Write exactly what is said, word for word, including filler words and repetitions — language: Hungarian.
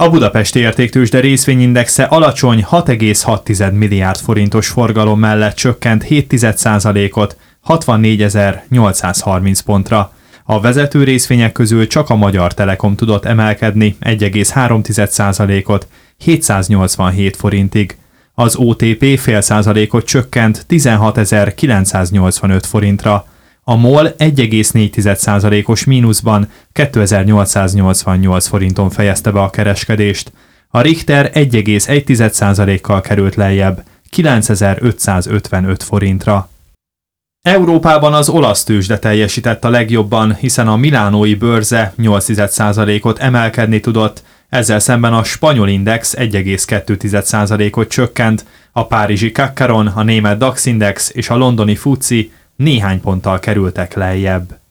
A budapesti értéktőzsde részvényindexe alacsony hat egész hat milliárd forintos forgalom mellett csökkent hét egész egy százalékot hatvannégyezer-nyolcszázharminc pontra. A vezető részvények közül csak a Magyar Telekom tudott emelkedni egy egész három százalékot hétszáznyolcvanhét forintig. Az o té pé fél százalékot csökkent tizenhatezer-kilencszáznyolcvanöt forintra. A MOL egy egész négy százalékos mínuszban kétezer-nyolcszáznyolcvannyolc forinton fejezte be a kereskedést. A Richter egy egész egy százalékkal került lejjebb, kilencezer-ötszázötvenöt forintra. Európában az olasz tőzsde teljesített a legjobban, hiszen a milánói bőrze nyolc százalékot emelkedni tudott, ezzel szemben a spanyol index egy egész kettő százalékot csökkent, a párizsi CAC Caron, a német DAX index és a londoni FTSE néhány ponttal kerültek lejjebb.